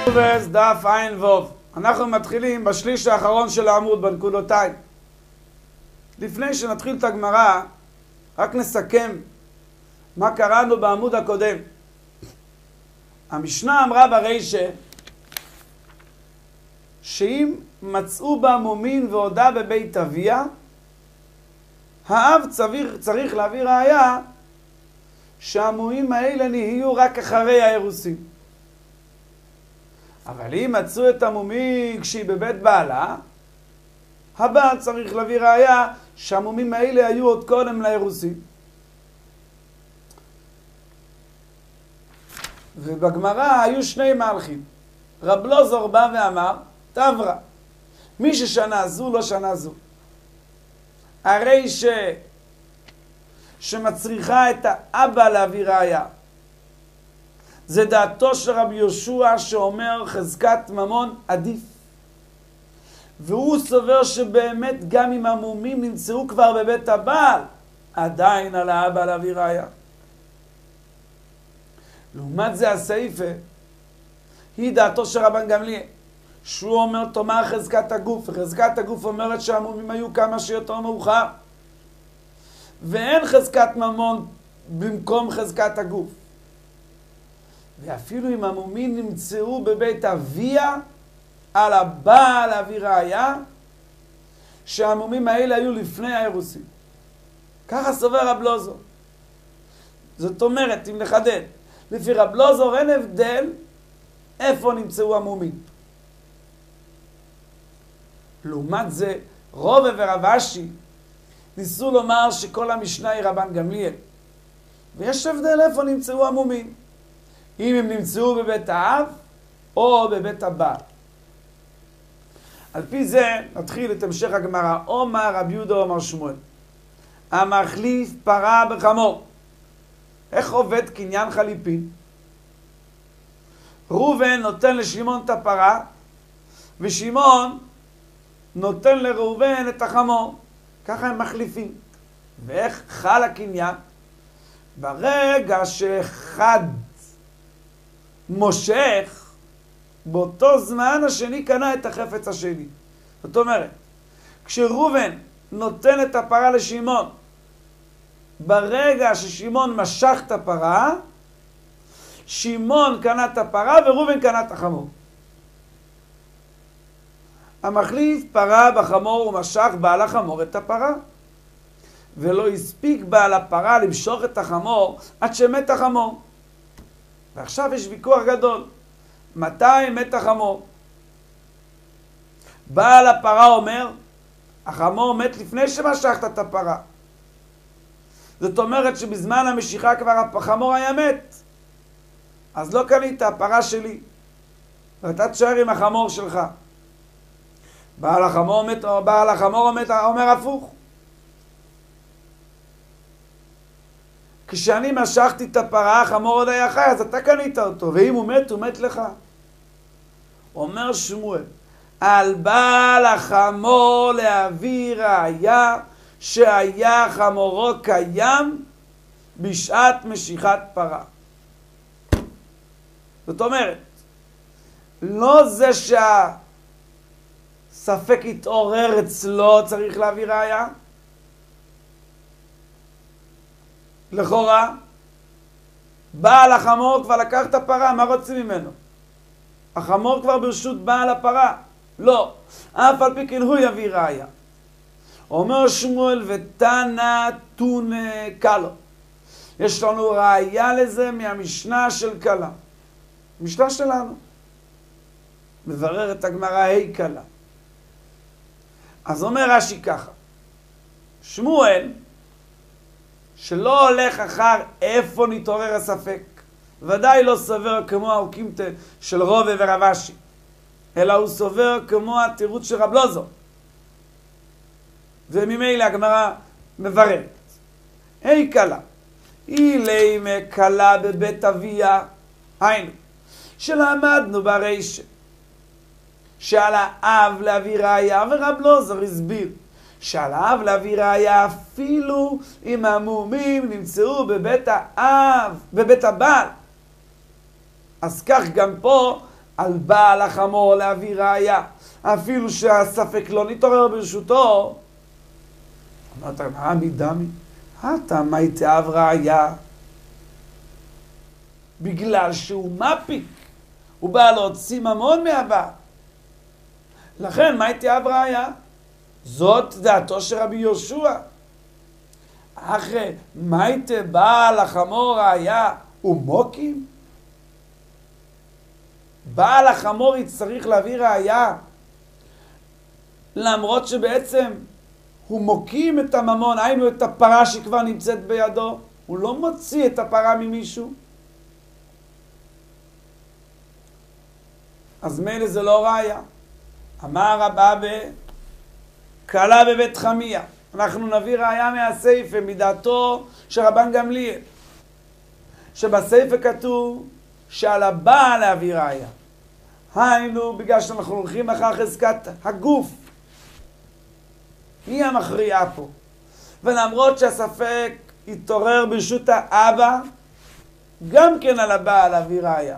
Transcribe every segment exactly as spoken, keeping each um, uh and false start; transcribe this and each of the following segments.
ובס דף עין ווב. אנחנו מתחילים בשליש האחרון של העמוד בנקודותיים. לפני שנתחיל את הגמרא, רק נסכם מה קראנו בעמוד הקודם. המשנה אמרה ברישה שאם מצאו בה מומין והודה בבית אביה, האב צריך, צריך להביא ראיה שהמומים האלה נהיו רק אחרי האירוסין. אבל אם מצאו את המומים כשהיא בבית בעלה, הבעל צריך להביא ראיה שהמומים האלה היו עוד קודם לאירוסין. ובגמרא היו שני מהלכים. רב לוזור בא ואמר, תברא, מי ששנה זו לא שנה זו. הרי ש... שמצריכה את האבא להביא ראיה. זה דעתו של רבי יהושע שאומר חזקת ממון עדיף. והוא סובר שבאמת גם אם המומים נמצאו כבר בבית הבעל, עדיין על האבא להביא ראיה. לעומת זה הסעיפה, היא דעתו של רבן גמליאל, שהוא אומר תאמר חזקת הגוף, וחזקת הגוף אומרת שהמומים היו כמה שיותר מאוחר. ואין חזקת ממון במקום חזקת הגוף. ואפילו אם המומים נמצאו בבית אביה, על הבעל להביא ראיה שהמומים האלה היו לפני האירוסין. ככה סובר רב לוזור. זאת אומרת, אם נחדד, לפי רב לוזור אין הבדל איפה נמצאו המומים. לעומת זה, רובה ורב אשי ניסו לומר שכל המשנה היא רבן גמליאל. ויש הבדל איפה נמצאו המומים. אם הם נמצאו בבית האב או בבית הבעל. על פי זה נתחיל את המשך הגמרא. אומר רבי יהודה אומר שמואל, המחליף פרה בחמור. איך עובד קניין חליפין? ראובן נותן לשמעון את הפרה, ושמעון נותן לראובן את החמור. ככה הם מחליפים. ואיך חל הקניין? ברגע שאחד מושך, באותו זמן השני קנה את החפץ השני. זאת אומרת, כשראובן נותן את הפרה לשמעון, ברגע ששמעון משך את הפרה, שמעון קנה את הפרה וראובן קנה את החמור. המחליף פרה בחמור ומשך בעל החמור את הפרה. ולא הספיק בעל הפרה למשוך את החמור עד שמת החמור. ועכשיו יש ויכוח גדול. מתי מת החמור? בעל הפרה אומר, החמור מת לפני שמשכת את הפרה. זאת אומרת שבזמן המשיכה כבר החמור היה מת. אז לא קנית הפרה שלי. ואתה תשאר עם החמור שלך. בעל החמור מת, או בעל החמור מת, אומר הפוך. כשאני משכתי את הפרה, החמור עוד היה חי, אז אתה קנית אותו, ואם הוא מת, הוא מת לך. אומר שמואל, על בעל החמור להביא ראיה שהיה חמורו קיים בשעת משיכת פרה. זאת אומרת, לא זה שהספק התעורר אצלו צריך להביא ראיה, לכאורה, בעל החמור כבר לקח את הפרה, מה רוצים ממנו? החמור כבר ברשות בעל הפרה. לא, אף על פי כן הוא יביא ראיה. אומר שמואל ותנא תונא קלו. יש לנו ראיה לזה מהמשנה של קלה. המשנה שלנו. מברר את הגמרא היי קלה. אז אומר רש"י ככה. שמואל שלא הולך אחר איפה נתעורר הספק. ודאי לא סובר כמו האוקימתא של רובה ורב אשי, אלא הוא סובר כמו התירוץ של רב לוזור. וממילא הגמרא מבררת. היי קלה, אילי קלה בבית אביה, היינו, שלמדנו ברישה, שעל האב להביא ראיה, ורב לוזור הסביר, שעל האב להביא ראיה אפילו אם המומים נמצאו בבית האב, בבית הבעל. אז כך גם פה על בעל החמור להביא ראיה, אפילו שהספק לא נתעורר ברשותו. אמרת, מה מדמי? אתה מה יתאב ראיה? בגלל שהוא מפיק, הוא בא להוציא ממון מהבעל. לכן, מה יתאב ראיה? זאת דעתו של רבי יהושע. אחרי, מה יתה בעל החמור ראיה ומוקים? בעל החמור יצטרך להביא ראיה, למרות שבעצם הוא מוקים את הממון, היינו את הפרה שכבר נמצאת בידו, הוא לא מוציא את הפרה ממישהו. אז מילא זה לא ראיה. אמר רבא קלה בבית חמיה. אנחנו נביא ראיה מהסייפה, מדעתו של רבן גמליאל, שבסייפה כתוב שעל הבעל להביא ראיה. היינו, בגלל שאנחנו הולכים אחר חזקת הגוף, היא המכריעה פה. ולמרות שהספק יתעורר ברשות האבא, גם כן על הבעל להביא ראיה.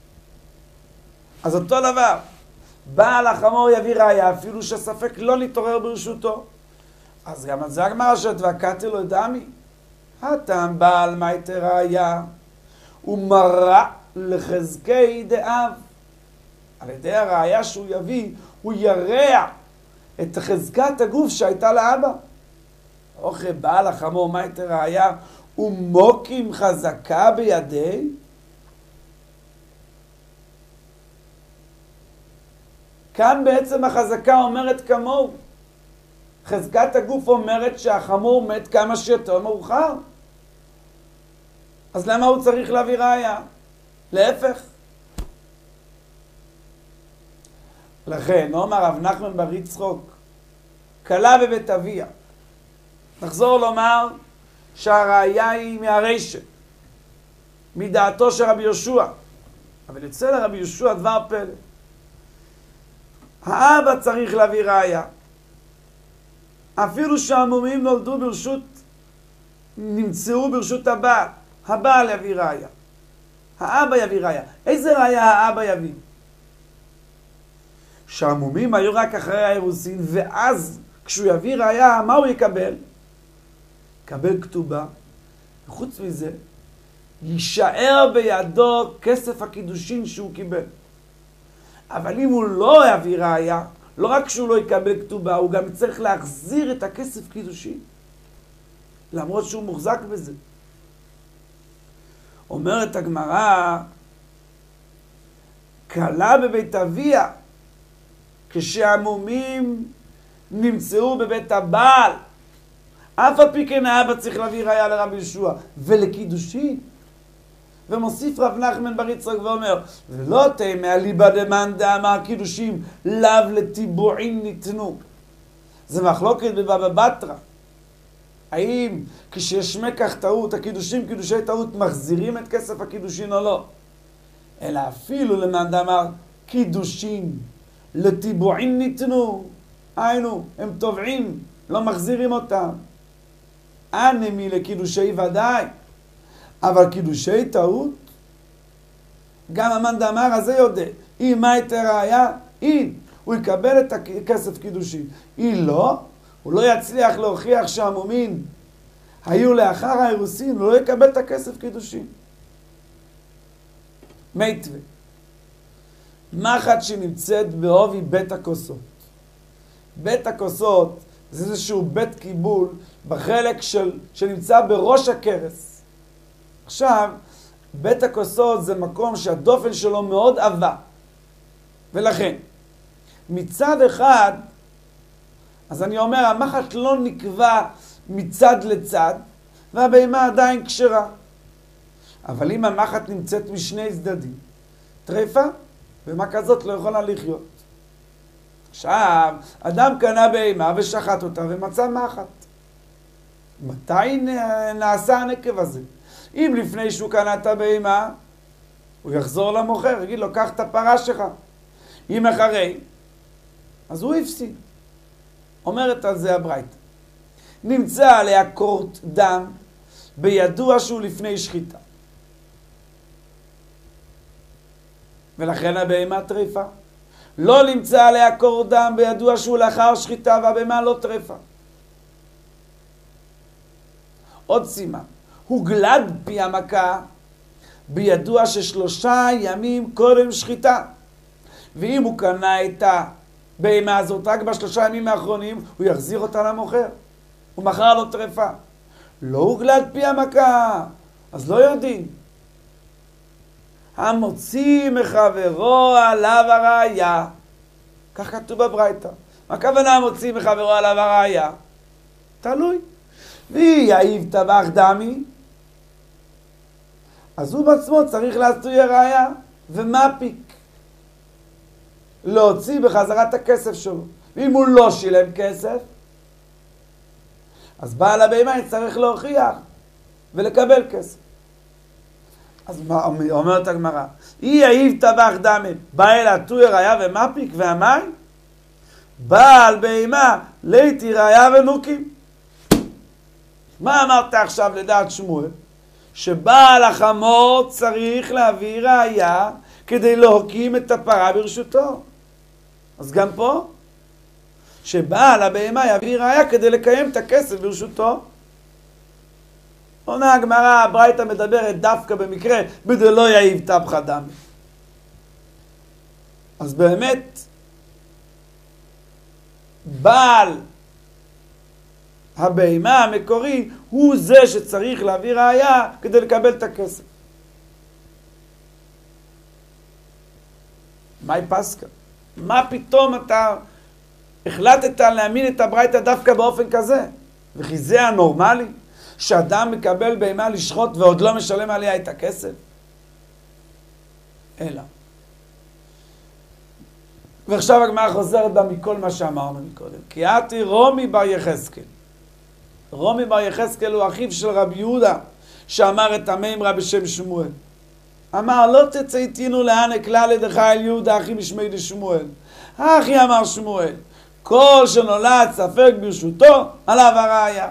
אז אותו דבר, בעל החמור יביא ראיה, אפילו שהספק לא נתעורר ברשותו. אז גם על זה הגמרא שואלת, והכתי לו דמי. הטעם בעל מה יתר ראיה, הוא מרע לחזקי דאב. על ידי הראיה שהוא יביא, הוא ירע את חזקת הגוף שהייתה לאבא. אוכל בעל החמור מה יתר ראיה, הוא מוקים חזקה בידי. כאן בעצם החזקה אומרת כמוהו. חזקת הגוף אומרת שהחמור מת כמה שיותר מאוחר. אז למה הוא צריך להביא ראיה? להפך. לכן, אומר רב נחמן בר יצחוק, קלה בבית אביה. נחזור לומר שהראיה היא מהרשת, מדעתו של רבי יהושע. אבל יוצא לרבי יהושע דבר פלא. האבא צריך להביא ראיה. אפילו שהמומים נולדו ברשות, נמצאו ברשות הבעל. הבעל יביא ראיה. האבא יביא ראיה. איזה ראיה האבא יביא? שהמומים היו רק אחרי האירוסין, ואז כשהוא יביא ראיה, מה הוא יקבל? יקבל כתובה. וחוץ מזה, יישאר בידו כסף הקידושין שהוא קיבל. אבל אם הוא לא יביא ראיה, לא רק שהוא לא יקבל כתובה, הוא גם צריך להחזיר את הכסף קידושין. למרות שהוא מוחזק בזה. אומרת הגמרא, קלה בבית אביה, כשהמומים נמצאו בבית הבעל, אף על פי כן האבא צריך להביא ראיה לרבי יהושע ולקידושין. ומוסיף רב נחמן בר יצחק ואומר, ולא תימא אליבא דמאן דאמר קידושין לאו לטיבועין ניתנו. זה מחלוקת בבבא בתרא. האם כשיש מקח טעות, הקידושים, קידושי טעות, מחזירים את כסף הקידושין או לא? אלא אפילו למאן דאמר קידושין לטיבועין ניתנו. היינו, הם טובעים, לא מחזירים אותם. אנמי לקידושי ודאי. אבל קידושי טעות, גם המאן דאמר הזה יודע, אם מה הייתה ראיה, אם הוא יקבל את הכסף קידושין. אם לא, הוא לא יצליח להוכיח שהמומין היו לאחר האירוסין, הוא לא יקבל את הכסף קידושין. מיתווה. מחט שנמצאת בעובי בית הכוסות. בית הכוסות זה איזשהו בית קיבול בחלק של, שנמצא בראש הכרס. עכשיו, בית הכוסות זה מקום שהדופן שלו מאוד עבה. ולכן, מצד אחד, אז אני אומר, המחט לא נקבע מצד לצד, והבהמה עדיין כשרה. אבל אם המחט נמצאת משני צדדים, טרפה, בהמה כזאת לא יכולה לחיות. עכשיו, אדם קנה בהמה ושחט אותה ומצא מחט. מתי נעשה הנקב הזה? אם לפני שהוא קנה את הבהמה, הוא יחזור למוכר, יגיד לו, קח את הפרה שלך. אם אחרי, אז הוא הפסיד. אומרת על זה הברייתא. נמצא עליה קורט דם, בידוע שהוא לפני שחיטה. ולכן הבהמה טרפה. לא נמצא עליה קור דם בידוע שהוא לאחר שחיטה, והבהמה לא טרפה. עוד סימן, הוגלד פי המכה בידוע ששלושה ימים קודם שחיטה. ואם הוא קנה את הבהמה הזאת רק בשלושה ימים האחרונים, הוא יחזיר אותה למוכר. הוא מכר לו טרפה. לא הוגלד פי המכה, אז לא יודעים. המוציא מחברו עליו הראיה. כך כתוב בברייתא. מה הכוונה המוציא מחברו עליו הראיה? תלוי. ויעיב טבח דמי, אז הוא בעצמו צריך להסתוי הראיה ומפיק. להוציא בחזרת הכסף שלו. ואם הוא לא שילם כסף, אז בעל הבהמה יצטרך להוכיח ולקבל כסף. אז מה אומרת הגמרא? אי יעיב טבח דמי, בא אל הטוי ראיה ומפיק והמים? בעל בהמה ליתי ראיה ונוקים. מה אמרת עכשיו לדעת שמואל? שבעל החמור צריך להביא ראיה כדי להוקים את הפרה ברשותו. אז גם פה, שבעל הבהמה יביא ראיה כדי לקיים את הכסף ברשותו. עונה הגמרא, הברייתא מדברת דווקא במקרה בדלא יעיב טבחא דמי. אז באמת, בעל הבהמה המקורי הוא זה שצריך להביא ראיה כדי לקבל את הכסף. מהי פסקה? מה פתאום אתה החלטת להאמין את הברייתא דווקא באופן כזה? וכי זה הנורמלי? שאדם מקבל בהמה לשחוט ועוד לא משלם עליה את הכסף? אלא. ועכשיו הגמרא חוזרת בה מכל מה שאמרנו מקודם. כי עתי רומי בר יחזקאל. רומי בר יחזקאל הוא אחיו של רבי יהודה, שאמר את המימרה בשם שמואל. אמר, לא תצא איתינו להנה כלל ידך אל יהודה אחי משמי דשמואל. אחי אמר שמואל, כל שנולד ספק ברשותו עליו הראיה.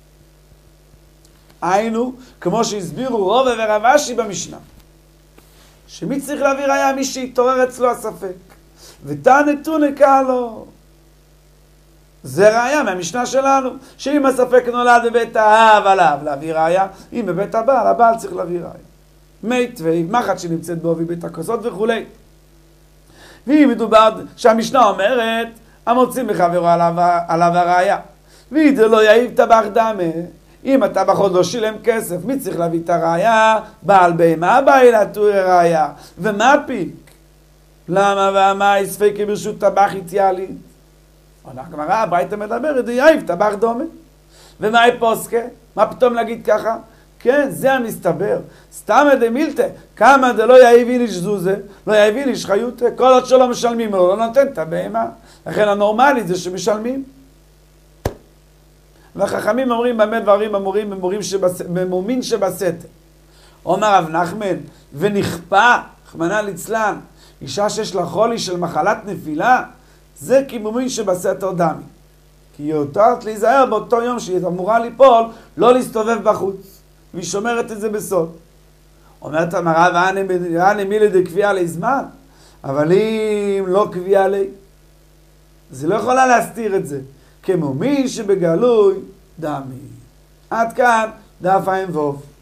היינו, כמו שהסבירו רובה ורב אשי במשנה, שמי צריך להביא ראיה? מי שהתעורר אצלו הספק. ותא נתון נקע לו. זה ראיה מהמשנה שלנו, שאם הספק נולד בבית האב עליו להביא ראיה, אם בבית הבעל, הבעל צריך להביא ראיה. מית ומחת שנמצאת בעובי בית הכוסות וכו'. והיא מדובר שהמשנה אומרת, המוציא מחברו עליו, עליו הראיה. והיא זה לא יעיב טבח דמי. אם הטבח עוד לא שילם כסף, מי צריך להביא את הראיה? בעל בהמה בא אל הטוי ראיה. ומה פיק? למה והמה יספקי ברשות טבח איטיאלית? הגמרא הברייתא מדברת, יעיב טבח דומה. ומה פוסקה? מה פתאום להגיד ככה? כן, זה המסתבר. סתם דמילתא, כמה דלא יעיבין איש זוזה, לא יעיבין איש חיותא, כל עוד שלא משלמים לו, לא נותן את הבהמה. לכן הנורמלי זה שמשלמים. והחכמים אומרים במה דברים אמורים במומין שבסתר. אומר רב נחמן, ונכפה, רחמנא ליצלן, אישה שיש לה חולי של מחלת נפילה, זה כמומין שבסתר דמי. כי היא יודעת להיזהר באותו יום שהיא אמורה ליפול, לא להסתובב בחוץ. והיא שומרת את זה בסוד. אומרת המראה, ואני מילי דקביעה לי זמן, אבל אם לא קביעה לי, אז היא לא יכולה להסתיר את זה. כמו מי שבגלוי דמי. עד כאן דף עין ווב.